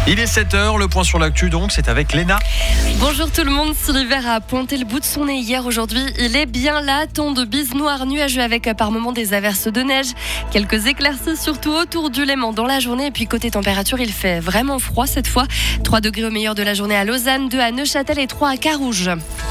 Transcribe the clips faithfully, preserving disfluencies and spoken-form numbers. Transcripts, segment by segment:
Il est sept heures, le point sur l'actu donc, c'est avec Léna. Bonjour tout le monde, si l'hiver a pointé le bout de son nez hier, aujourd'hui il est bien là, temps de bise noire nuageux avec par moments des averses de neige, quelques éclaircies surtout autour du Léman dans la journée et puis côté température il fait vraiment froid cette fois, trois degrés au meilleur de la journée à Lausanne, deux à Neuchâtel et trois à Carouge.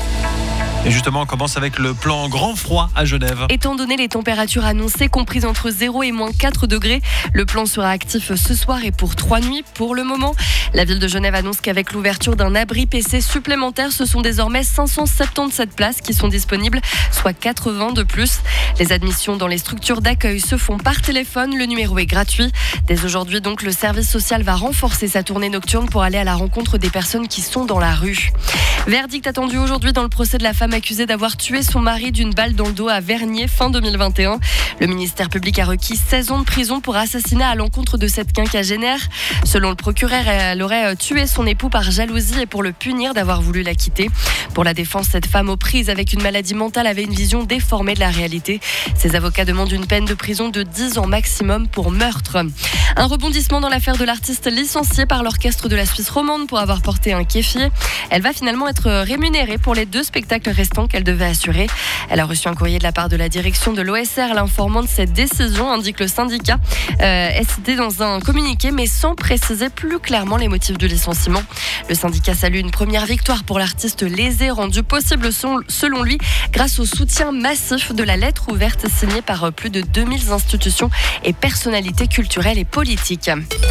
Et justement, on commence avec le plan grand froid à Genève. Étant donné les températures annoncées comprises entre zéro et moins quatre degrés, le plan sera actif ce soir et pour trois nuits pour le moment. La ville de Genève annonce qu'avec l'ouverture d'un abri P C supplémentaire, ce sont désormais cinq cent soixante-dix-sept places qui sont disponibles, soit quatre-vingts de plus. Les admissions dans les structures d'accueil se font par téléphone, le numéro est gratuit. Dès aujourd'hui, donc, le service social va renforcer sa tournée nocturne pour aller à la rencontre des personnes qui sont dans la rue. Verdict attendu aujourd'hui dans le procès de la femme accusée d'avoir tué son mari d'une balle dans le dos à Vernier fin deux mille vingt et un. Le ministère public a requis seize ans de prison pour assassinat à l'encontre de cette quinquagénaire. Selon le procureur, elle aurait tué son époux par jalousie et pour le punir d'avoir voulu la quitter. Pour la défense, cette femme aux prises avec une maladie mentale avait une vision déformée de la réalité. Ses avocats demandent une peine de prison de dix ans maximum pour meurtre. Un rebondissement dans l'affaire de l'artiste licenciée par l'orchestre de la Suisse romande pour avoir porté un kéfier. Elle va finalement être rémunérée pour les deux spectacles restants qu'elle devait assurer. Elle a reçu un courrier de la part de la direction de l'O S R l'informant de cette décision, indique le syndicat. Euh, est cité dans un communiqué, mais sans préciser plus clairement les motifs du licenciement. Le syndicat salue une première victoire pour l'artiste lésé, rendue possible selon lui grâce au soutien massif de la lettre ouverte signée par plus de deux mille institutions et personnalités culturelles et politiques.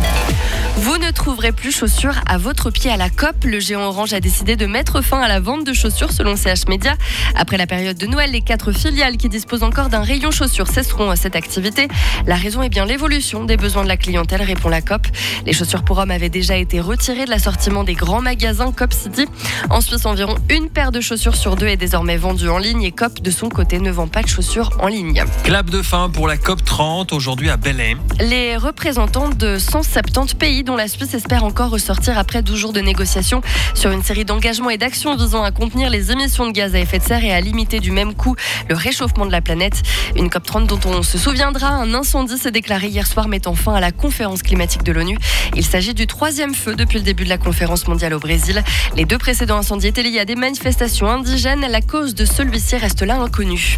Vous ne trouverez plus chaussures à votre pied à la C O P. Le géant Orange a décidé de mettre fin à la vente de chaussures selon C H Média. Après la période de Noël, les quatre filiales qui disposent encore d'un rayon chaussures cesseront cette activité. La raison est bien l'évolution des besoins de la clientèle, répond la C O P. Les chaussures pour hommes avaient déjà été retirées de l'assortiment des grands magasins C O P City. En Suisse, environ une paire de chaussures sur deux est désormais vendue en ligne et C O P, de son côté, ne vend pas de chaussures en ligne. Clap de fin pour la C O P trente, aujourd'hui à Belém. Les représentants de cent soixante-dix pays dont la Suisse espère encore ressortir après douze jours de négociations sur une série d'engagements et d'actions visant à contenir les émissions de gaz à effet de serre et à limiter du même coup le réchauffement de la planète. Une C O P trente dont on se souviendra, un incendie s'est déclaré hier soir mettant fin à la conférence climatique de l'ONU. Il s'agit du troisième feu depuis le début de la conférence mondiale au Brésil. Les deux précédents incendies étaient liés à des manifestations indigènes. La cause de celui-ci reste là inconnue.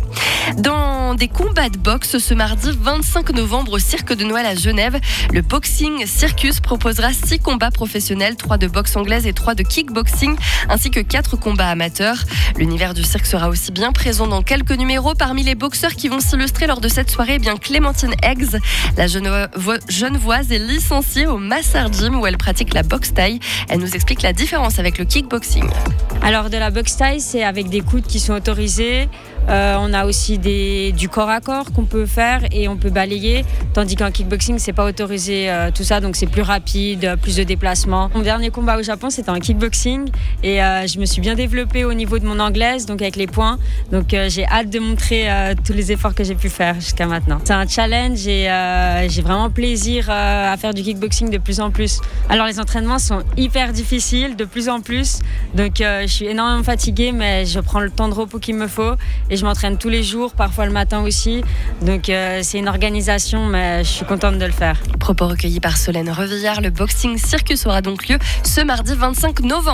Dans des combats de boxe ce mardi vingt-cinq novembre au Cirque de Noël à Genève, le Boxing Circus proposera six combats professionnels, trois de boxe anglaise et trois de kickboxing, ainsi que quatre combats amateurs. L'univers du cirque sera aussi bien présent dans quelques numéros. Parmi les boxeurs qui vont s'illustrer lors de cette soirée, eh bien Clémentine Eggs, la genevoise, est licenciée au Massar Gym où elle pratique la boxe thaï. Elle nous explique la différence avec le kickboxing. Alors de la boxe thaï, c'est avec des coudes qui sont autorisés. Euh, on a aussi des, du corps à corps qu'on peut faire et on peut balayer, tandis qu'en kickboxing c'est pas autorisé euh, tout ça, donc c'est plus rapide, plus de déplacements. Mon dernier combat au Japon c'était en kickboxing et euh, je me suis bien développée au niveau de mon anglaise, donc avec les points, donc euh, j'ai hâte de montrer euh, tous les efforts que j'ai pu faire jusqu'à maintenant. C'est un challenge et euh, j'ai vraiment plaisir euh, à faire du kickboxing de plus en plus. Alors les entraînements sont hyper difficiles de plus en plus, donc euh, je suis énormément fatiguée mais je prends le temps de repos qu'il me faut. Et je m'entraîne tous les jours, parfois le matin aussi. Donc euh, c'est une organisation, mais je suis contente de le faire. Propos recueillis par Solène Revillard. Le Boxing Circus aura donc lieu ce mardi vingt-cinq novembre.